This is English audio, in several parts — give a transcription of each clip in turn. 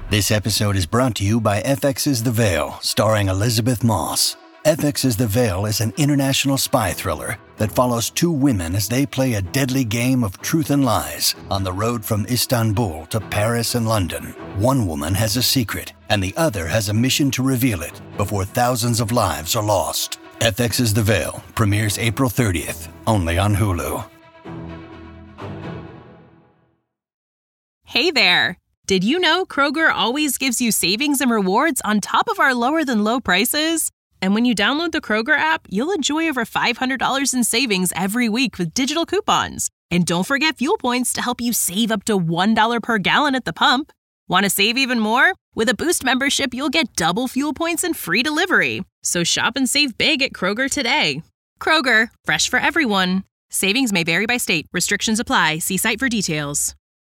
This episode is brought to you by FX's The Veil, starring Elizabeth Moss. FX's The Veil is an international spy thriller that follows two women as they play a deadly game of truth and lies on the road from Istanbul to Paris and London. One woman has a secret, and the other has a mission to reveal it before thousands of lives are lost. FX's The Veil premieres April 30th, only on Hulu. Hey there! Did you know Kroger always gives you savings and rewards on top of our lower-than-low prices? And when you download the Kroger app, you'll enjoy over $500 in savings every week with digital coupons. And don't forget fuel points to help you save up to $1 per gallon at the pump. Want to save even more? With a Boost membership, you'll get double fuel points and free delivery. So shop and save big at Kroger today. Kroger, fresh for everyone. Savings may vary by state. Restrictions apply. See site for details.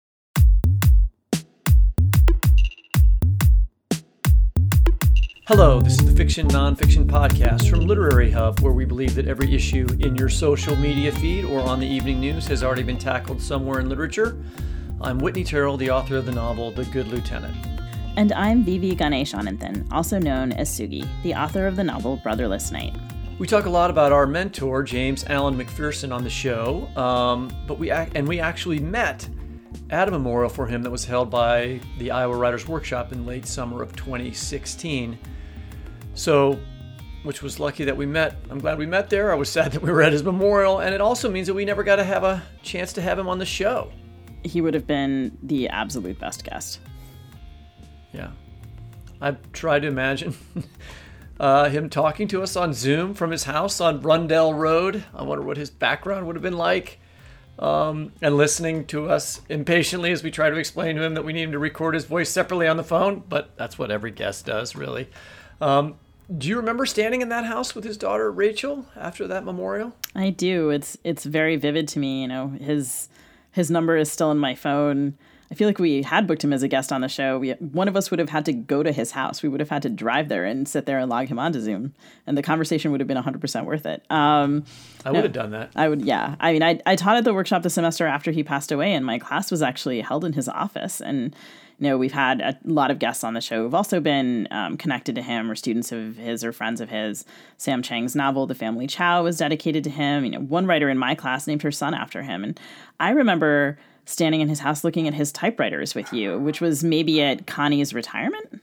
Hello, this is the Fiction Nonfiction Podcast from Literary Hub, where we believe that every issue in your social media feed or on the evening news has already been tackled somewhere in literature. I'm Whitney Terrell, the author of the novel The Good Lieutenant. And I'm Vivi Ganeshananthan, also known as Sugi, the author of the novel Brotherless Night. We talk a lot about our mentor, James Allen McPherson, on the show, but we actually met at a memorial for him that was held by the Iowa Writers Workshop in late summer of 2016. So, which was lucky that we met. I'm glad we met there. I was sad that we were at his memorial, and it also means that we never got to have a chance to have him on the show. He would have been the absolute best guest. Yeah. I've tried to imagine him talking to us on Zoom from his house on Rundell Road. I wonder what his background would have been like. And listening to us impatiently as we try to explain to him that we need him to record his voice separately on the phone, but that's what every guest does, really. Do you remember standing in that house with his daughter Rachel after that memorial? I do. It's very vivid to me. You know, his number is still in my phone. I feel like we had booked him as a guest on the show. One of us would have had to go to his house. We would have had to drive there and sit there and log him onto Zoom, and the conversation would have been 100% worth it. I would have done that. I would, yeah. I mean, I taught at the workshop the semester after he passed away, and my class was actually held in his office. And you know, we've had a lot of guests on the show who've also been connected to him, or students of his or friends of his. Sam Chang's novel, The Family Chow, was dedicated to him. You know, one writer in my class named her son after him. And I remember standing in his house looking at his typewriters with you, which was maybe at Connie's retirement?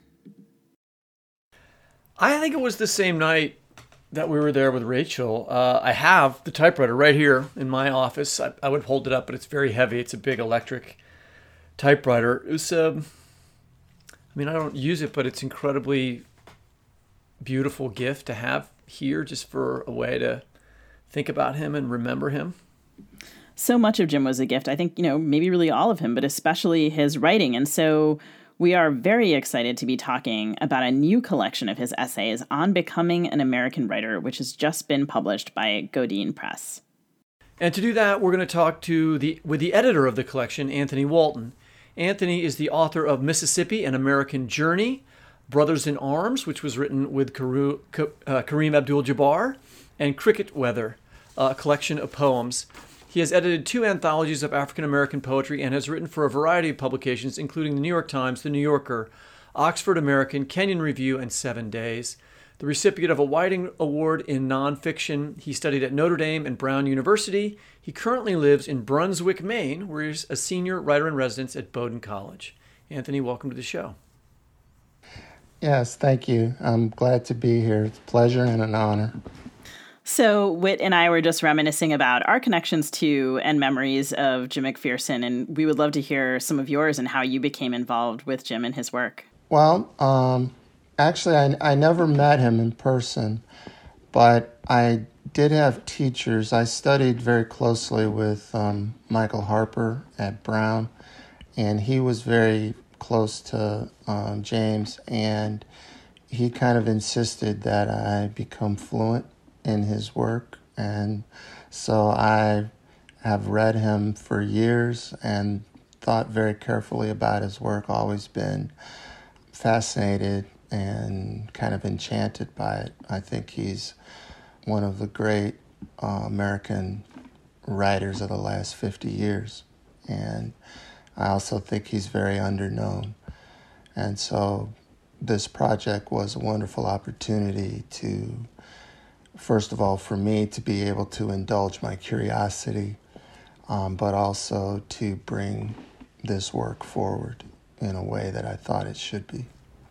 I think it was the same night that we were there with Rachel. I have the typewriter right here in my office. I would hold it up, but it's very heavy. It's a big electric typewriter. It was, I don't use it, but it's incredibly beautiful gift to have here just for a way to think about him and remember him. So much of Jim was a gift. I think, you know, maybe really all of him, but especially his writing. And so we are very excited to be talking about a new collection of his essays on becoming an American writer, which has just been published by Godine Press. And to do that, we're going to talk with the editor of the collection, Anthony Walton. Anthony is the author of Mississippi, An American Journey, Brothers in Arms, which was written with Kareem Abdul-Jabbar, and Cricket Weather, a collection of poems. He has edited 2 anthologies of African-American poetry and has written for a variety of publications, including the New York Times, the New Yorker, Oxford American, Kenyon Review, and 7 Days. The recipient of a Whiting Award in nonfiction, he studied at Notre Dame and Brown University. He currently lives in Brunswick, Maine, where he's a senior writer-in-residence at Bowdoin College. Anthony, welcome to the show. Yes, thank you. I'm glad to be here. It's a pleasure and an honor. So Whit and I were just reminiscing about our connections to and memories of Jim McPherson, and we would love to hear some of yours and how you became involved with Jim and his work. Well, actually, I never met him in person, but I did have teachers. I studied very closely with Michael Harper at Brown, and he was very close to James, and he kind of insisted that I become fluent in his work, and so I have read him for years and thought very carefully about his work, always been fascinated and kind of enchanted by it. I think he's one of the great American writers of the last 50 years, and I also think he's very underknown. And so this project was a wonderful opportunity to, first of all, for me to be able to indulge my curiosity, but also to bring this work forward in a way that I thought it should be.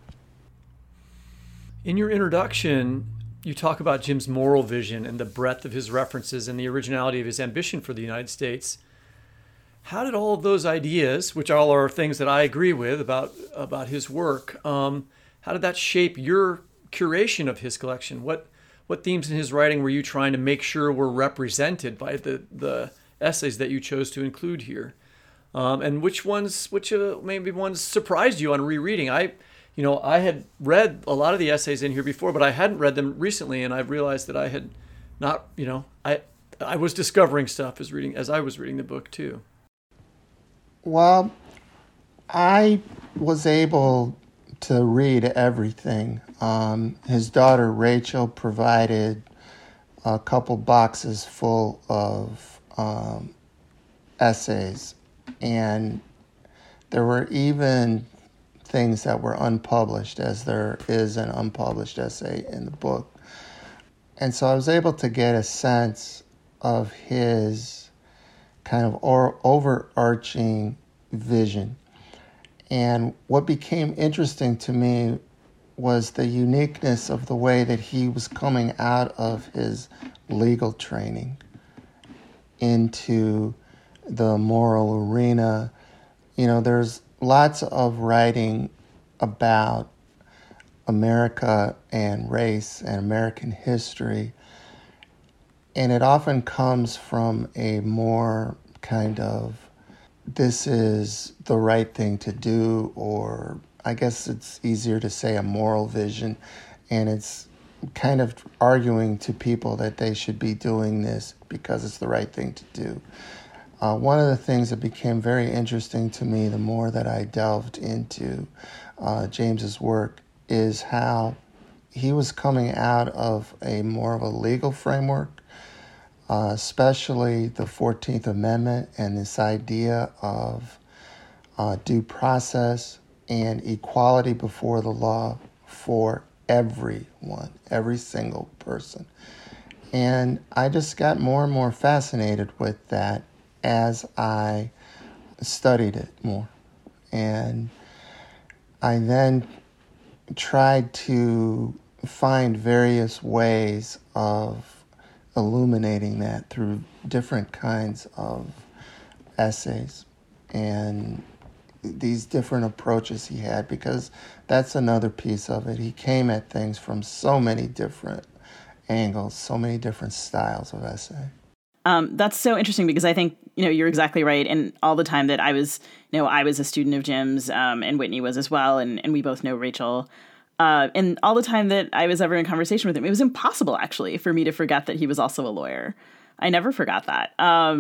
In your introduction, you talk about Jim's moral vision and the breadth of his references and the originality of his ambition for the United States. How did all of those ideas, which all are things that I agree with about his work, how did that shape your curation of his collection? What themes in his writing were you trying to make sure were represented by the essays that you chose to include here? And which maybe ones surprised you on rereading? I had read a lot of the essays in here before, but I hadn't read them recently, and I realized that I had not, I was discovering stuff as I was reading the book too. Well, I was able to read everything. His daughter Rachel provided a couple boxes full of essays, and there were even things that were unpublished, as there is an unpublished essay in the book. And so I was able to get a sense of his kind of overarching vision. And what became interesting to me was the uniqueness of the way that he was coming out of his legal training into the moral arena. There's lots of writing about America and race and American history, and it often comes from a more kind of, this is the right thing to do, or I guess it's easier to say a moral vision, and it's kind of arguing to people that they should be doing this because it's the right thing to do. One of the things that became very interesting to me the more that I delved into James's work is how he was coming out of a more of a legal framework, especially the 14th Amendment and this idea of due process and equality before the law for everyone, every single person. And I just got more and more fascinated with that as I studied it more. And I then tried to find various ways of illuminating that through different kinds of essays and these different approaches he had, because that's another piece of it. He came at things from so many different angles, so many different styles of essay. That's so interesting because I think, you're exactly right. And all the time that I was a student of Jim's, and Whitney was as well. And we both know Rachel. And all the time that I was ever in conversation with him, it was impossible actually for me to forget that he was also a lawyer. I never forgot that.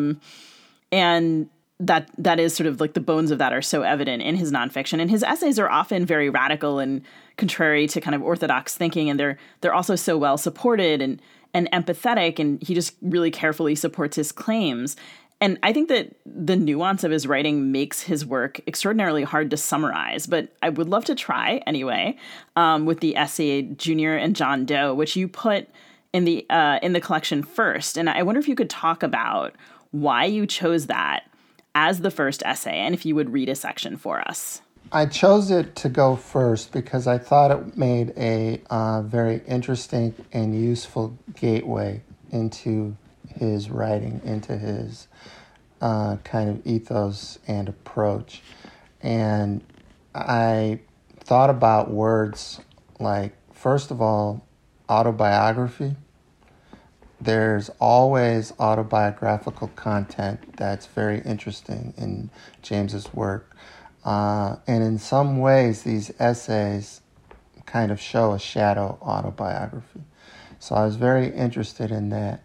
And that is sort of like the bones of that are so evident in his nonfiction, and his essays are often very radical and contrary to kind of orthodox thinking. And they're also so well supported and empathetic, and he just really carefully supports his claims. And I think that the nuance of his writing makes his work extraordinarily hard to summarize, but I would love to try anyway, with the essay Junior and John Doe, which you put in the collection first. And I wonder if you could talk about why you chose that as the first essay, and if you would read a section for us. I chose it to go first because I thought it made a very interesting and useful gateway into his writing, into his kind of ethos and approach. And I thought about words like, first of all, autobiography. There's always autobiographical content that's very interesting in James's work. And in some ways, these essays kind of show a shadow autobiography. So I was very interested in that.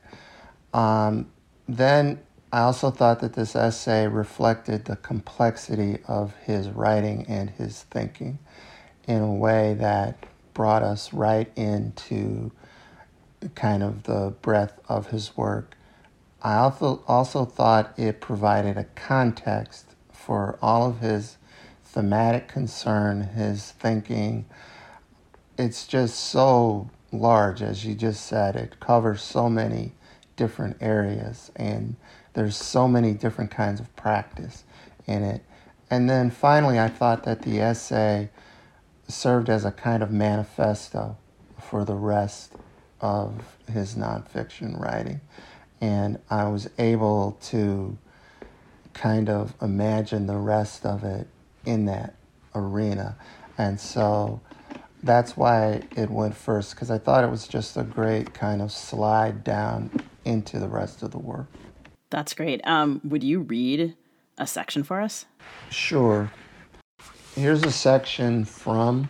Then I also thought that this essay reflected the complexity of his writing and his thinking in a way that brought us right into kind of the breadth of his work. I also thought it provided a context for all of his thematic concern, his thinking. It's just so large, as you just said. It covers so many different areas, and there's so many different kinds of practice in it. And then finally, I thought that the essay served as a kind of manifesto for the rest of his nonfiction writing. And I was able to kind of imagine the rest of it in that arena. And so that's why it went first, because I thought it was just a great kind of slide down into the rest of the work. That's great. Would you read a section for us? Sure. Here's a section from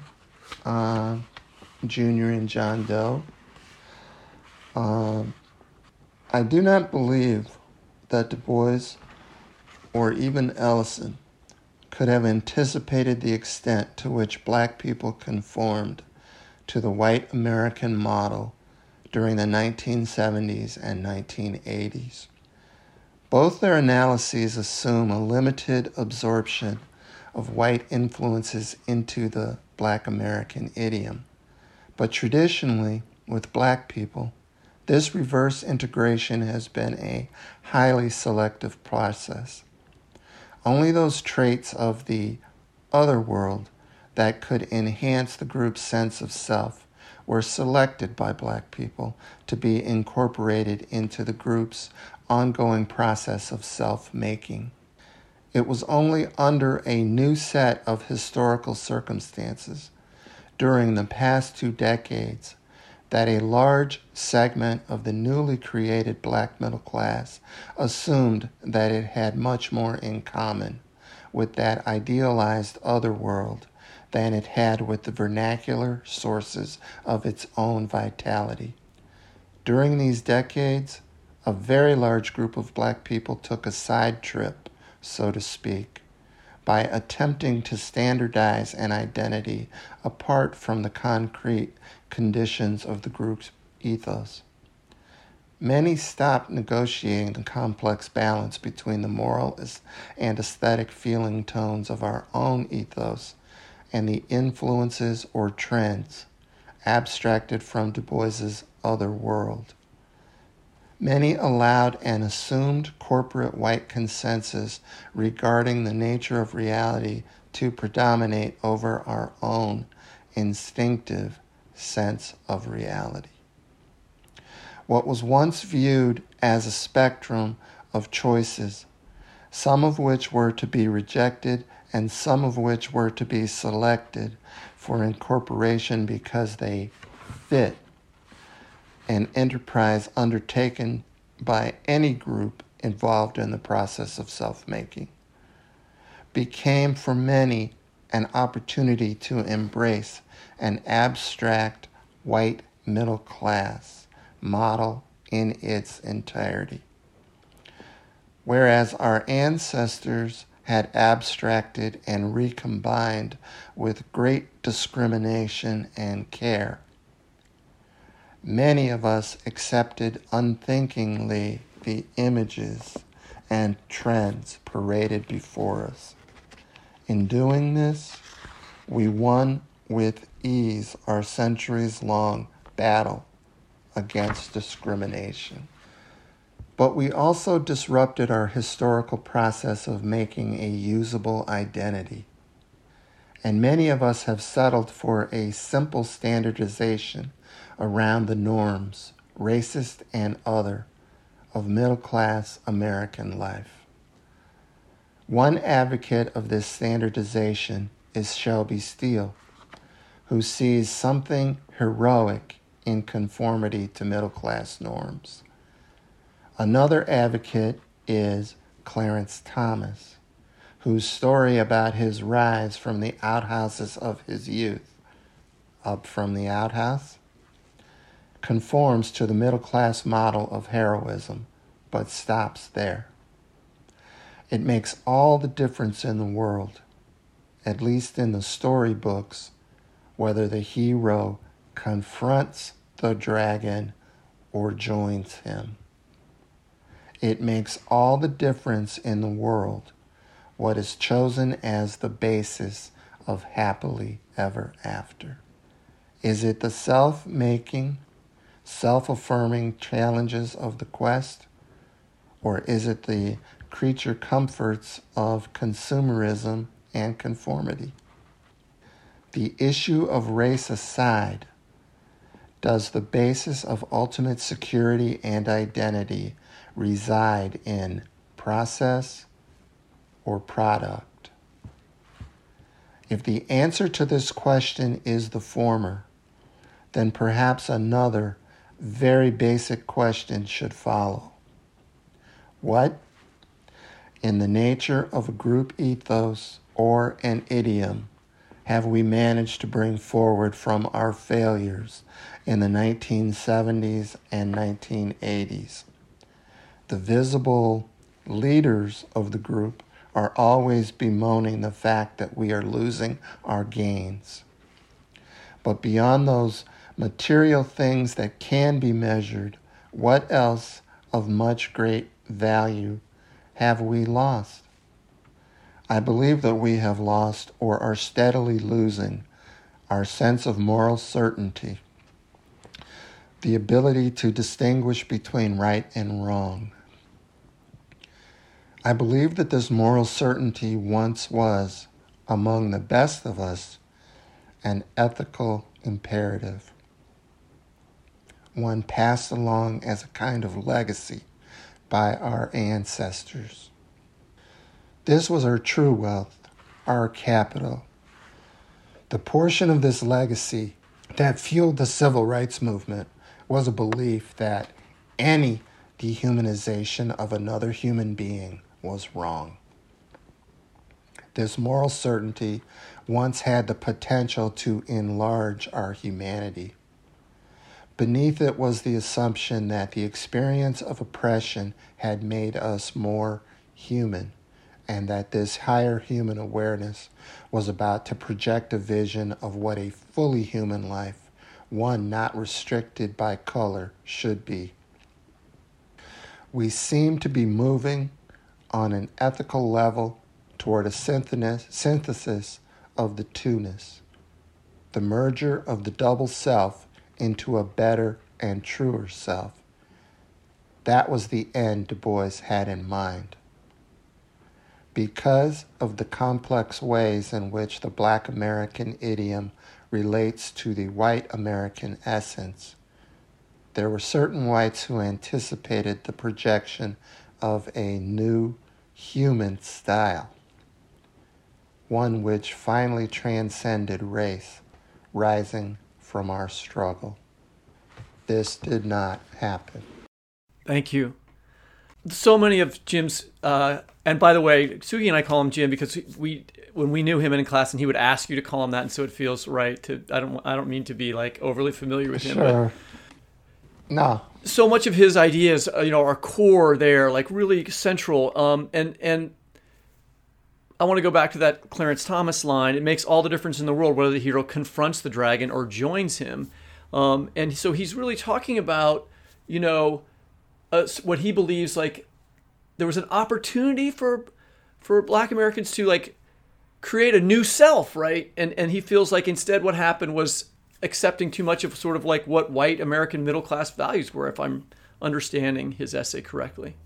Junior and John Doe. I do not believe that Du Bois or even Ellison could have anticipated the extent to which black people conformed to the white American model during the 1970s and 1980s. Both their analyses assume a limited absorption of white influences into the black American idiom. But traditionally, with black people, this reverse integration has been a highly selective process. Only those traits of the other world that could enhance the group's sense of self were selected by black people to be incorporated into the group's ongoing process of self-making. It was only under a new set of historical circumstances during the past 2 decades that a large segment of the newly created black middle class assumed that it had much more in common with that idealized other world than it had with the vernacular sources of its own vitality. During these decades, a very large group of black people took a side trip, so to speak, by attempting to standardize an identity apart from the concrete conditions of the group's ethos. Many stopped negotiating the complex balance between the moral and aesthetic feeling tones of our own ethos and the influences or trends abstracted from Du Bois's other world. Many allowed an assumed corporate white consensus regarding the nature of reality to predominate over our own instinctive sense of reality. What was once viewed as a spectrum of choices, some of which were to be rejected and some of which were to be selected for incorporation because they fit an enterprise undertaken by any group involved in the process of self-making, became for many an opportunity to embrace an abstract white middle class model in its entirety. Whereas our ancestors had abstracted and recombined with great discrimination and care, many of us accepted unthinkingly the images and trends paraded before us. In doing this, we won with ease our centuries-long battle against discrimination. But we also disrupted our historical process of making a usable identity. And many of us have settled for a simple standardization around the norms, racist and other, of middle-class American life. One advocate of this standardization is Shelby Steele, who sees something heroic in conformity to middle-class norms. Another advocate is Clarence Thomas, whose story about his rise from the outhouses of his youth, up from the outhouse, conforms to the middle-class model of heroism, but stops there. It makes all the difference in the world, at least in the storybooks, whether the hero confronts the dragon or joins him. It makes all the difference in the world what is chosen as the basis of happily ever after? Is it the self-making, self-affirming challenges of the quest? Or is it the creature comforts of consumerism and conformity? The issue of race aside, does the basis of ultimate security and identity reside in process or product? If the answer to this question is the former, then perhaps another very basic question should follow. What, in the nature of a group ethos or an idiom, have we managed to bring forward from our failures in the 1970s and 1980s? The visible leaders of the group are always bemoaning the fact that we are losing our gains. But beyond those material things that can be measured, what else of much great value have we lost? I believe that we have lost or are steadily losing our sense of moral certainty, the ability to distinguish between right and wrong. I believe that this moral certainty once was, among the best of us, an ethical imperative, one passed along as a kind of legacy by our ancestors. This was our true wealth, our capital. The portion of this legacy that fueled the civil rights movement was a belief that any dehumanization of another human being was wrong. This moral certainty once had the potential to enlarge our humanity. Beneath it was the assumption that the experience of oppression had made us more human, and that this higher human awareness was about to project a vision of what a fully human life, one not restricted by color, should be. We seem to be moving on an ethical level toward a synthesis of the two-ness, the merger of the double self into a better and truer self. That was the end Du Bois had in mind. Because of the complex ways in which the Black American idiom relates to the white American essence, there were certain whites who anticipated the projection of a new human style, one which finally transcended race, rising from our struggle. This did not happen. Thank you. So many of Jim's, and by the way, Sugi and I call him Jim because when we knew him in class, and he would ask you to call him that, and so it feels right to. I don't mean to be like overly familiar with him. Sure. No. So much of his ideas, are core there, like really central. And I want to go back to that Clarence Thomas line. It makes all the difference in the world whether the hero confronts the dragon or joins him. And so he's really talking about, what he believes, like there was an opportunity for Black Americans to like create a new self, right? And he feels like instead what happened was accepting too much of sort of like what white American middle class values were, if I'm understanding his essay correctly.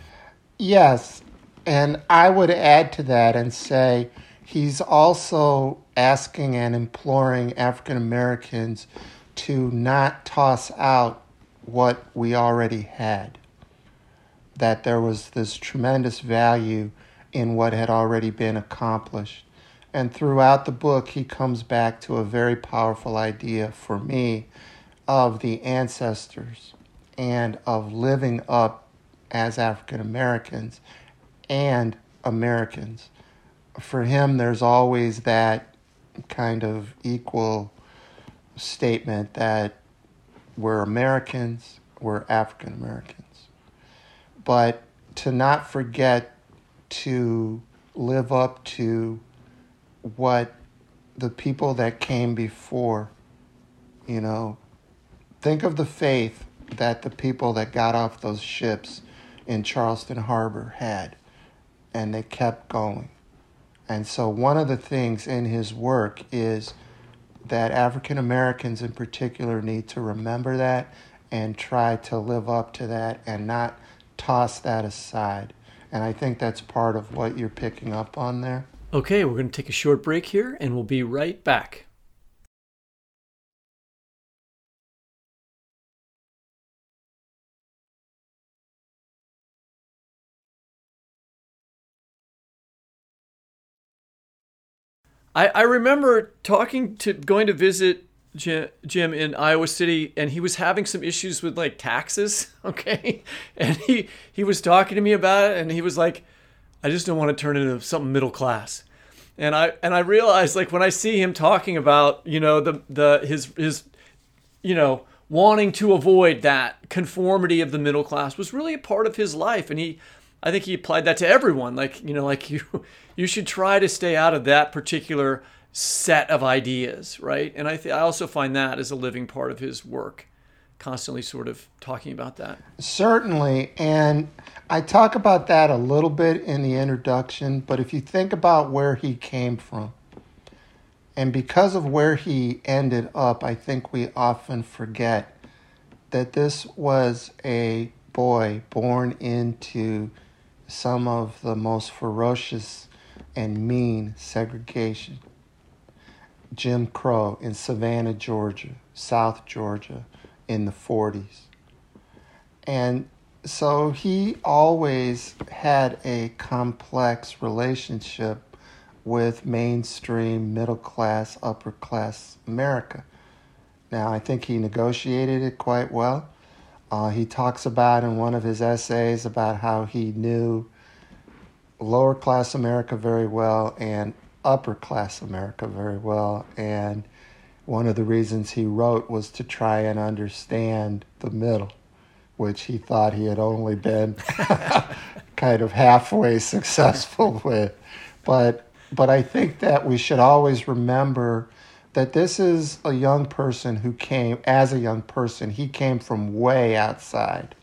Yes, and I would add to that and say he's also asking and imploring African Americans to not toss out what we already had, that there was this tremendous value in what had already been accomplished. And throughout the book, he comes back to a very powerful idea for me of the ancestors and of living up as African Americans and Americans. For him, there's always that kind of equal statement that we're Americans, we're African Americans. But to not forget to live up to what the people that came before, think of the faith that the people that got off those ships in Charleston Harbor had, and they kept going. And so one of the things in his work is that African Americans in particular need to remember that and try to live up to that and not toss that aside. And I think that's part of what you're picking up on there. Okay, we're going to take a short break here, and we'll be right back. I remember going to visit Jim in Iowa City, and he was having some issues with like taxes, okay? And he was talking to me about it, and he was like, I just don't want to turn into something middle class. And I realized, like, when I see him talking about, you know, his you know, wanting to avoid that conformity of the middle class was really a part of his life. And I think he applied that to everyone. Like, you know, like you should try to stay out of that particular set of ideas, right? And I also find that as a living part of his work, constantly sort of talking about that. Certainly, and I talk about that a little bit in the introduction, but if you think about where he came from, and because of where he ended up, I think we often forget that this was a boy born into some of the most ferocious and mean segregation. Jim Crow in Savannah, Georgia, South Georgia in the 40s. And so he always had a complex relationship with mainstream, middle class, upper class America. Now, I think he negotiated it quite well. He talks about in one of his essays about how he knew lower class America very well and upper class America very well. And one of the reasons he wrote was to try and understand the middle, which he thought he had only been kind of halfway successful with. But I think that we should always remember that this is a young person who came, as a young person, he came from way outside.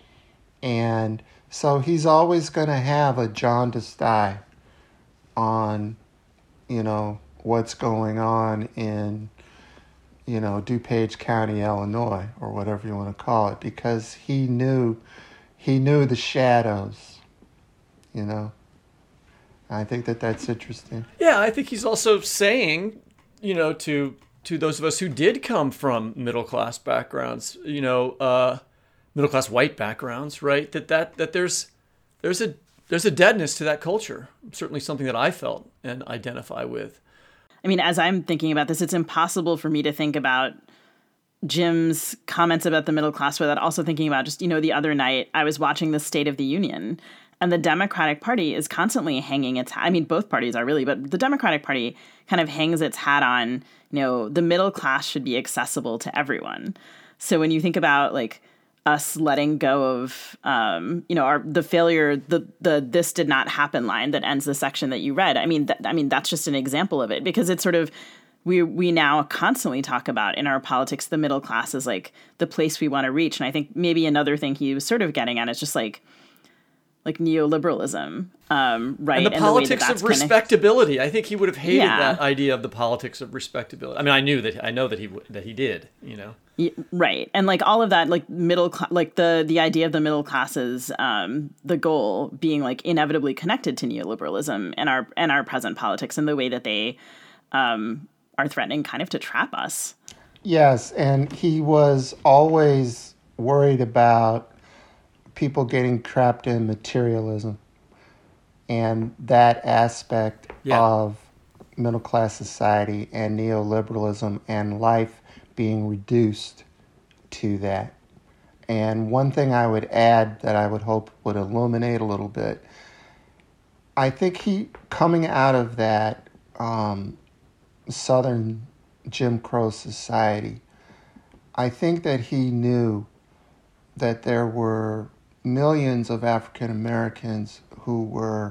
And so he's always going to have a jaundiced eye on, you know, what's going on in, you know, DuPage County, Illinois, or whatever you want to call it, because he knew the shadows, you know. I think that's interesting. Yeah, I think he's also saying, you know, to those of us who did come from middle class backgrounds, you know, middle class white backgrounds, right? That there's a deadness to that culture. Certainly something that I felt and identify with. I mean, as I'm thinking about this, it's impossible for me to think about Jim's comments about the middle class without also thinking about just, you know, the other night I was watching the State of the Union, and the Democratic Party is constantly hanging its hat. I mean, both parties are really, but the Democratic Party kind of hangs its hat on, you know, the middle class should be accessible to everyone. So when you think about like us letting go of, you know, the failure, the "this did not happen" line that ends the section that you read. I mean, that's just an example of it, because it's sort of, we now constantly talk about in our politics, the middle class is like the place we want to reach. And I think maybe another thing he was sort of getting at is just like neoliberalism, right? And the politics of respectability. I think he would have hated that idea of the politics of respectability. I mean, I know that he did, you know. Yeah, right. And like all of that, like like the idea of the middle classes, the goal being like inevitably connected to neoliberalism and our present politics and the way that they are threatening kind of to trap us. Yes, and he was always worried about people getting trapped in materialism and that aspect of middle class society and neoliberalism and life being reduced to that. And one thing I would add that I would hope would illuminate a little bit, I think he, coming out of that Southern Jim Crow society, I think that he knew that there were millions of African Americans who were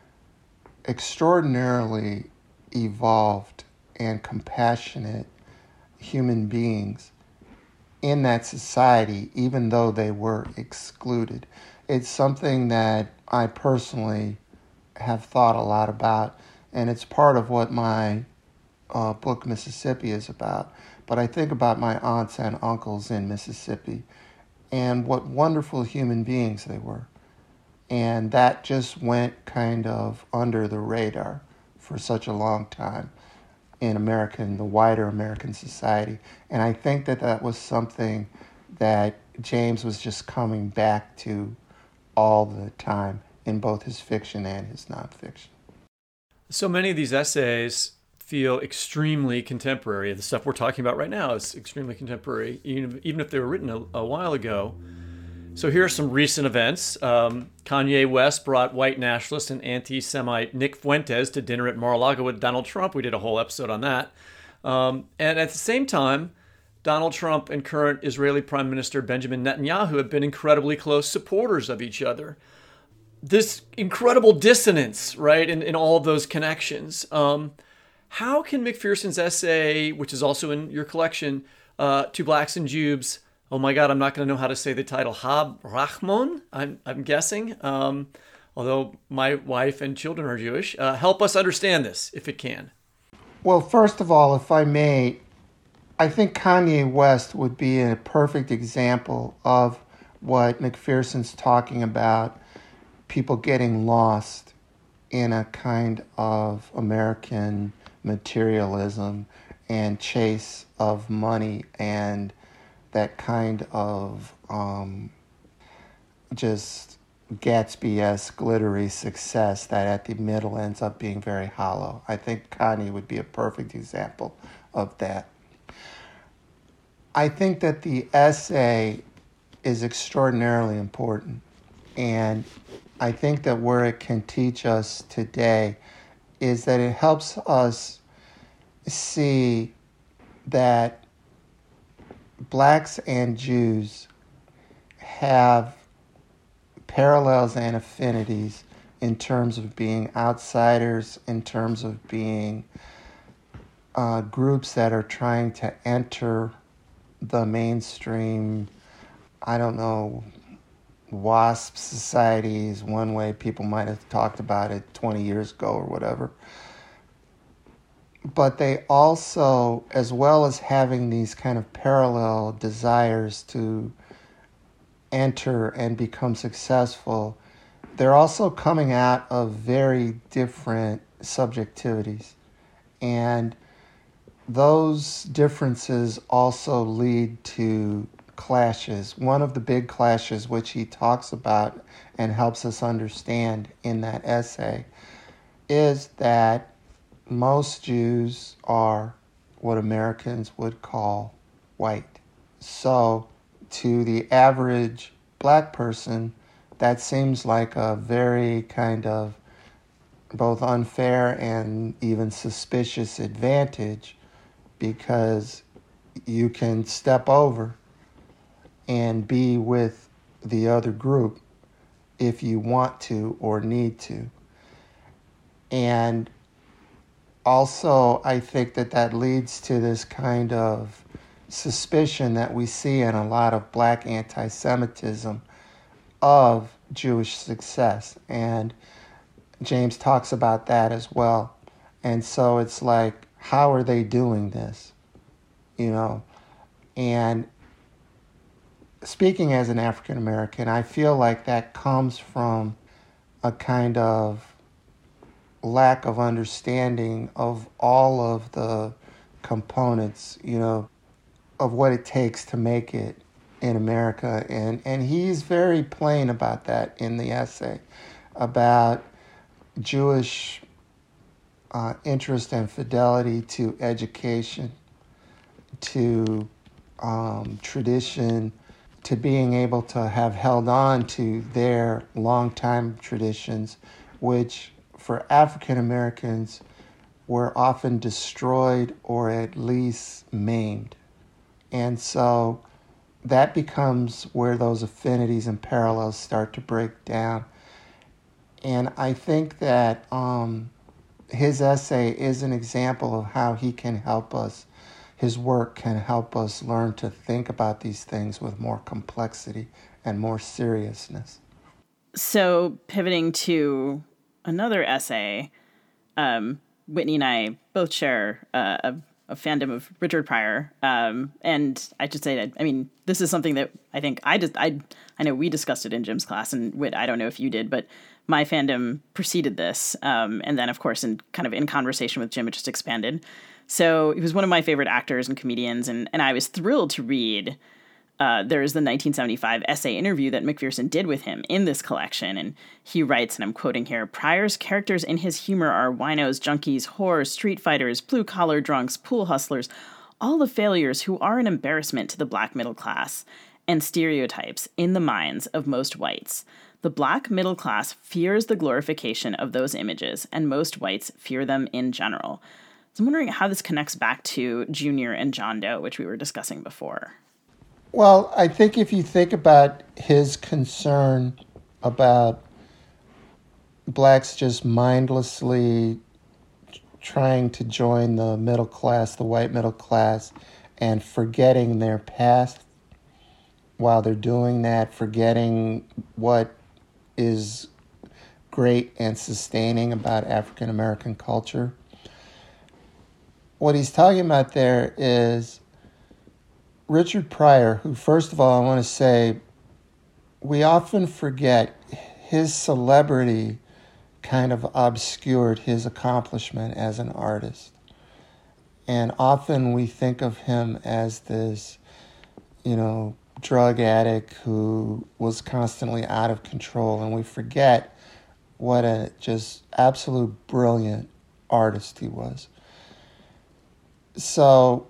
extraordinarily evolved and compassionate human beings in that society, even though they were excluded. It's something that I personally have thought a lot about, and it's part of what my book Mississippi is about. But I think about my aunts and uncles in Mississippi and what wonderful human beings they were. And that just went kind of under the radar for such a long time in the wider American society. And I think that that was something that James was just coming back to all the time in both his fiction and his nonfiction. So many of these essays feel extremely contemporary. The stuff we're talking about right now is extremely contemporary, even if they were written a while ago. So here are some recent events. Kanye West brought white nationalist and anti-Semite Nick Fuentes to dinner at Mar-a-Lago with Donald Trump. We did a whole episode on that. And at the same time, Donald Trump and current Israeli Prime Minister Benjamin Netanyahu have been incredibly close supporters of each other. This incredible dissonance, right, in all of those connections. How can McPherson's essay, which is also in your collection, To Blacks and Jews, oh my God, I'm not going to know how to say the title, Hab Rahmon, I'm guessing, although my wife and children are Jewish, help us understand this, if it can. Well, first of all, if I may, I think Kanye West would be a perfect example of what McPherson's talking about, people getting lost in a kind of American materialism and chase of money and that kind of just Gatsby-esque glittery success that at the middle ends up being very hollow. I think Kanye would be a perfect example of that. I think that the essay is extraordinarily important, and I think that where it can teach us today is that it helps us see that blacks and Jews have parallels and affinities in terms of being outsiders, in terms of being groups that are trying to enter the mainstream, WASP societies, one way people might have talked about it 20 years ago or whatever. But they also, as well as having these kind of parallel desires to enter and become successful, they're also coming out of very different subjectivities. And those differences also lead to clashes. One of the big clashes which he talks about and helps us understand in that essay is that most Jews are what Americans would call white. So to the average black person, that seems like a very kind of both unfair and even suspicious advantage, because you can step over and be with the other group if you want to or need to. And also, I think that leads to this kind of suspicion that we see in a lot of black anti-Semitism of Jewish success. And James talks about that as well. And so it's like, how are they doing this? And speaking as an African American, I feel like that comes from a kind of lack of understanding of all of the components, of what it takes to make it in America. And he's very plain about that in the essay, about Jewish interest and fidelity to education, to tradition, to being able to have held on to their long-time traditions, which for African Americans were often destroyed or at least maimed. And so that becomes where those affinities and parallels start to break down. And I think that his essay is an example of how he can help us, his work can help us learn to think about these things with more complexity and more seriousness. So pivoting to another essay, Whitney and I both share a fandom of Richard Pryor. And I should say that, I mean, this is something that I think I know we discussed it in Jim's class, and Whit, I don't know if you did, but my fandom preceded this. And then, of course, in conversation with Jim, it just expanded. So he was one of my favorite actors and comedians, and I was thrilled to read there's the 1975 essay interview that McPherson did with him in this collection. And he writes, and I'm quoting here, "Pryor's characters in his humor are winos, junkies, whores, street fighters, blue-collar drunks, pool hustlers, all the failures who are an embarrassment to the black middle class and stereotypes in the minds of most whites. The black middle class fears the glorification of those images, and most whites fear them in general." So I'm wondering how this connects back to Junior and John Doe, which we were discussing before. Well, I think if you think about his concern about blacks just mindlessly trying to join the middle class, the white middle class, and forgetting their past while they're doing that, forgetting what is great and sustaining about African American culture. What he's talking about there is Richard Pryor, who, first of all, I want to say, we often forget his celebrity kind of obscured his accomplishment as an artist. And often we think of him as this, drug addict who was constantly out of control. And we forget what a just absolute brilliant artist he was. So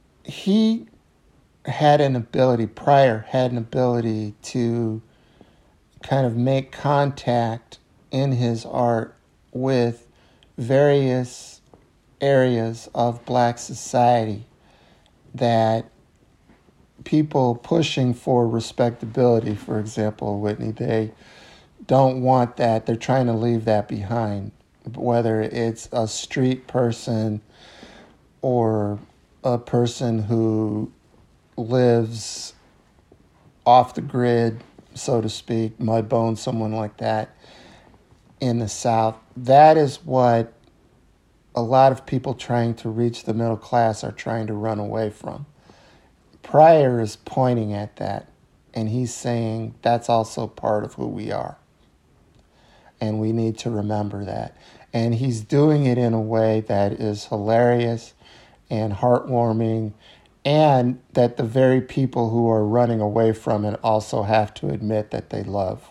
Pryor had an ability to kind of make contact in his art with various areas of black society that people pushing for respectability, for example, Whitney, they don't want that. They're trying to leave that behind, whether it's a street person or a person who lives off the grid, so to speak, Mudbone, someone like that, in the South. That is what a lot of people trying to reach the middle class are trying to run away from. Pryor is pointing at that, and he's saying that's also part of who we are. And we need to remember that. And he's doing it in a way that is hilarious and heartwarming, and that the very people who are running away from it also have to admit that they love.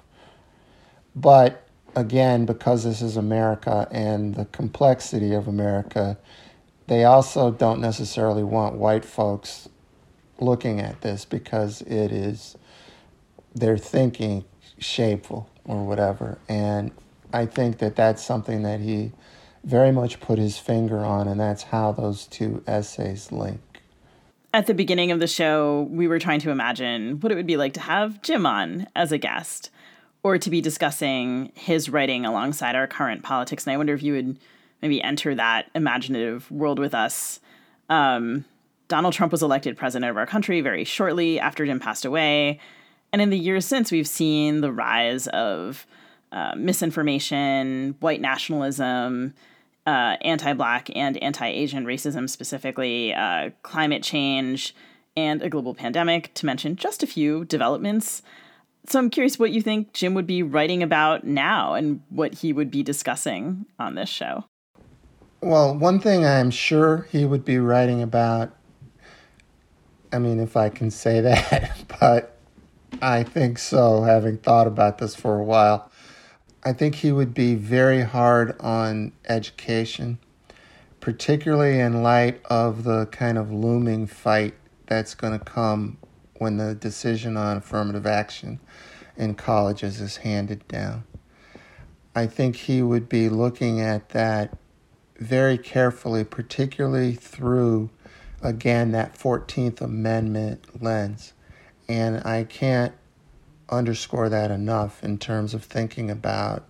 But again, because this is America and the complexity of America, they also don't necessarily want white folks looking at this because it is their thinking shameful or whatever. And I think that that's something that he very much put his finger on, and that's how those two essays link. At the beginning of the show, we were trying to imagine what it would be like to have Jim on as a guest, or to be discussing his writing alongside our current politics. And I wonder if you would maybe enter that imaginative world with us. Donald Trump was elected president of our country very shortly after Jim passed away. And in the years since, we've seen the rise of misinformation, white nationalism, anti-Black and anti-Asian racism specifically, climate change, and a global pandemic, to mention just a few developments. So I'm curious what you think Jim would be writing about now and what he would be discussing on this show. Well, one thing I'm sure he would be writing about, I mean, if I can say that, but I think so, having thought about this for a while. I think he would be very hard on education, particularly in light of the kind of looming fight that's going to come when the decision on affirmative action in colleges is handed down. I think he would be looking at that very carefully, particularly through, again, that 14th Amendment lens. And I can't underscore that enough in terms of thinking about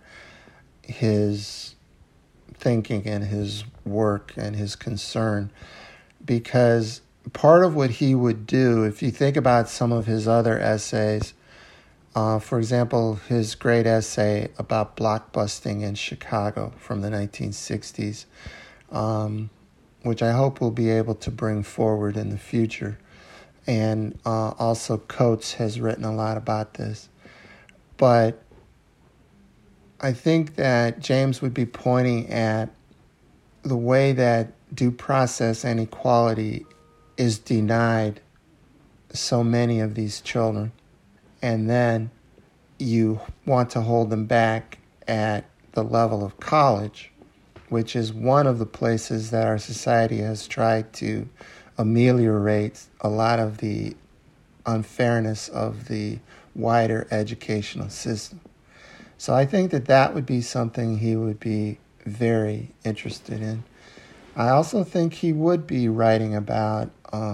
his thinking and his work and his concern, because part of what he would do, if you think about some of his other essays, For example, his great essay about blockbusting in Chicago from the 1960s, which I hope we'll be able to bring forward in the future. And also Coates has written a lot about this. But I think that James would be pointing at the way that due process and equality is denied so many of these children. And then you want to hold them back at the level of college, which is one of the places that our society has tried to ameliorate a lot of the unfairness of the wider educational system. So I think that that would be something he would be very interested in. I also think he would be writing about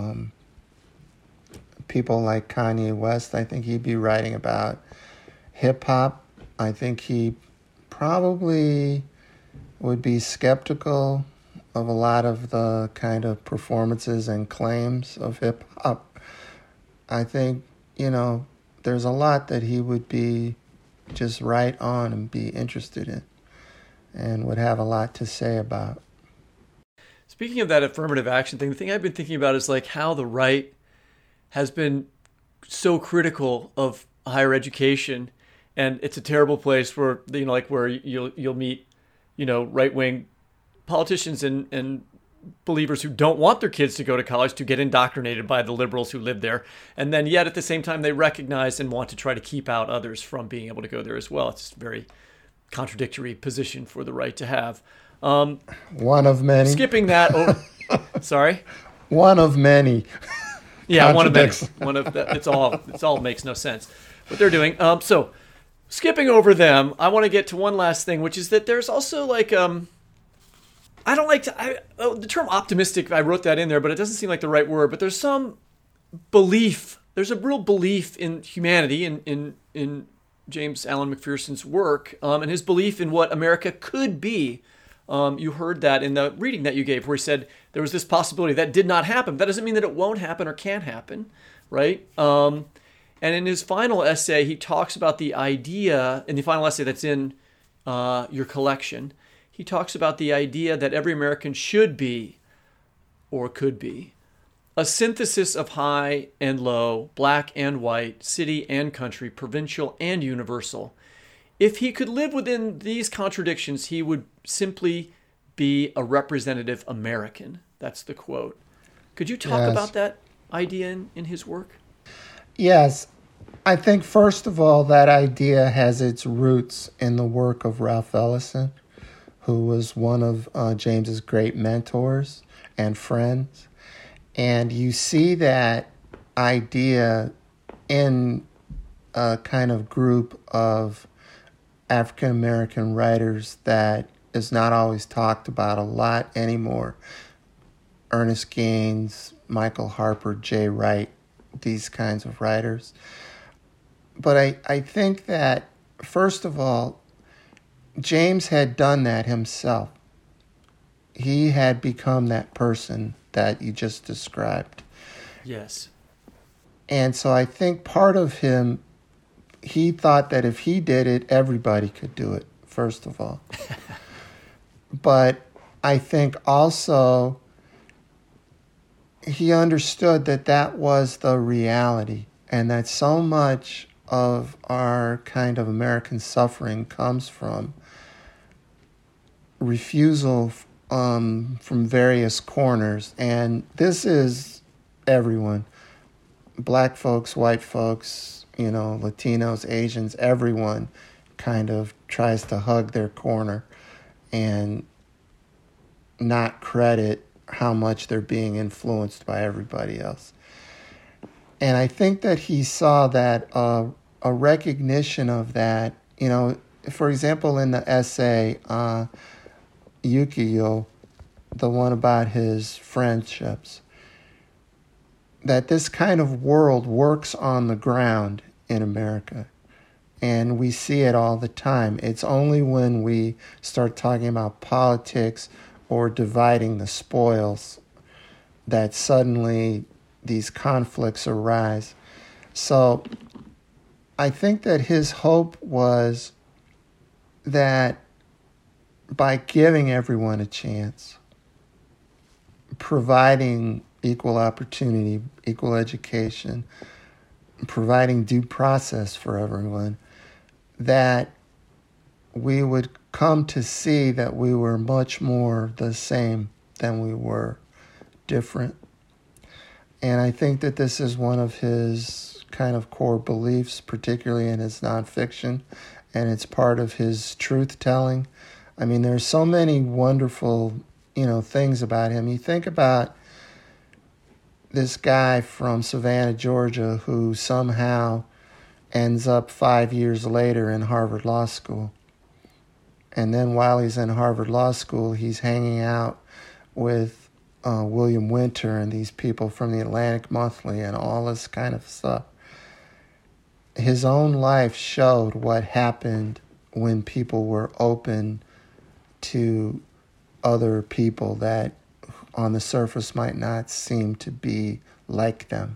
people like Kanye West. I think he'd be writing about hip-hop. I think he probably would be skeptical of a lot of the kind of performances and claims of hip-hop. I think, there's a lot that he would be just right on and be interested in and would have a lot to say about. Speaking of that affirmative action thing, the thing I've been thinking about is like how the right has been so critical of higher education, and it's a terrible place where where you'll meet right-wing politicians and believers who don't want their kids to go to college, to get indoctrinated by the liberals who live there, and then yet at the same time they recognize and want to try to keep out others from being able to go there as well. It's a very contradictory position for the right to have. One of many. Skipping that over. Sorry? One of many. Yeah, one of many. One of that. It's all makes no sense what they're doing. So skipping over them, I want to get to one last thing, which is that there's also like I don't like to the term optimistic. I wrote that in there, but it doesn't seem like the right word. But there's some belief. There's a real belief in humanity in James Allen McPherson's work, and his belief in what America could be. You heard that in the reading that you gave, where he said there was this possibility that did not happen. That doesn't mean that it won't happen or can't happen, right? And in his final essay, he talks about the idea, in the final essay that's in your collection, he talks about the idea that every American should be, or could be, a synthesis of high and low, black and white, city and country, provincial and universal. If he could live within these contradictions, he would simply be a representative American. That's the quote. Could you talk about that idea in his work? Yes. I think, first of all, that idea has its roots in the work of Ralph Ellison, who was one of James's great mentors and friends. And you see that idea in a kind of group of African-American writers that is not always talked about a lot anymore. Ernest Gaines, Michael Harper, Jay Wright, these kinds of writers. But I think that, first of all, James had done that himself. He had become that person that you just described. Yes. And so I think part of him, he thought that if he did it, everybody could do it, first of all. But I think also he understood that that was the reality, and that so much of our kind of American suffering comes from refusal from various corners. And this is everyone, black folks, white folks, Latinos, Asians, everyone kind of tries to hug their corner and not credit how much they're being influenced by everybody else. And I think that he saw that a recognition of that, for example, in the essay, Ukiyo, the one about his friendships, that this kind of world works on the ground in America. And we see it all the time. It's only when we start talking about politics or dividing the spoils that suddenly these conflicts arise. So I think that his hope was that by giving everyone a chance, providing equal opportunity, equal education, providing due process for everyone, that we would come to see that we were much more the same than we were different. And I think that this is one of his kind of core beliefs, particularly in his nonfiction, and it's part of his truth-telling. I mean, there's so many wonderful, things about him. You think about this guy from Savannah, Georgia, who somehow ends up 5 years later in Harvard Law School. And then while he's in Harvard Law School, he's hanging out with William Winter and these people from the Atlantic Monthly and all this kind of stuff. His own life showed what happened when people were open to other people that on the surface might not seem to be like them.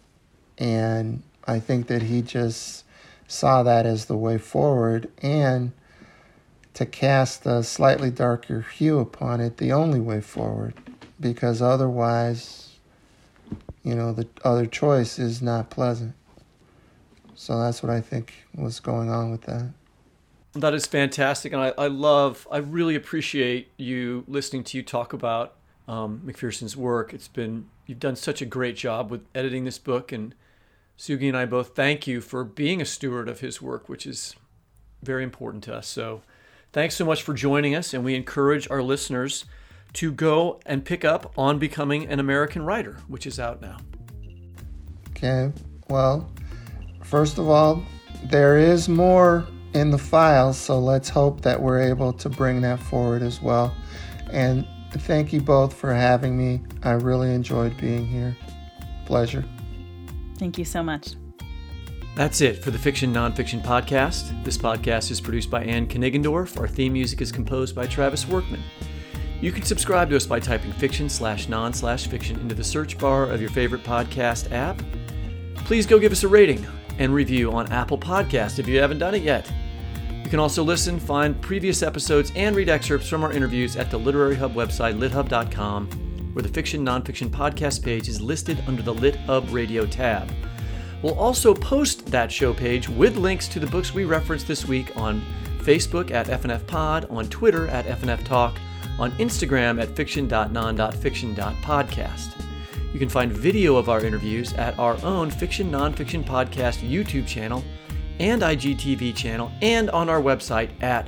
And I think that he just saw that as the way forward, and to cast a slightly darker hue upon it, the only way forward, because otherwise, the other choice is not pleasant. So that's what I think was going on with that. That is fantastic, and I really appreciate you listening to you talk about McPherson's work. You've done such a great job with editing this book, and Sugi and I both thank you for being a steward of his work, which is very important to us. So thanks so much for joining us, and we encourage our listeners to go and pick up On Becoming an American Writer, which is out now. Okay, well, first of all, there is more in the files, so let's hope that we're able to bring that forward as well. And thank you both for having me. I really enjoyed being here. Pleasure. Thank you so much. That's it for the Fiction Nonfiction Podcast. This podcast is produced by Ann Kniggendorf. Our theme music is composed by Travis Workman. You can subscribe to us by typing fiction/non/fiction into the search bar of your favorite podcast app. Please go give us a rating and review on Apple Podcasts if you haven't done it yet. You can also listen, find previous episodes, and read excerpts from our interviews at the Literary Hub website, lithub.com, where the Fiction Nonfiction Podcast page is listed under the Lit Hub Radio tab. We'll also post that show page with links to the books we referenced this week on Facebook at FNF Pod, on Twitter at FNF Talk, on Instagram at fiction.non.fiction.podcast. You can find video of our interviews at our own Fiction Nonfiction Podcast YouTube channel and IGTV channel, and on our website at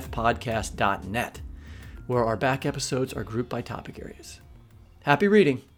fnfpodcast.net, where our back episodes are grouped by topic areas. Happy reading!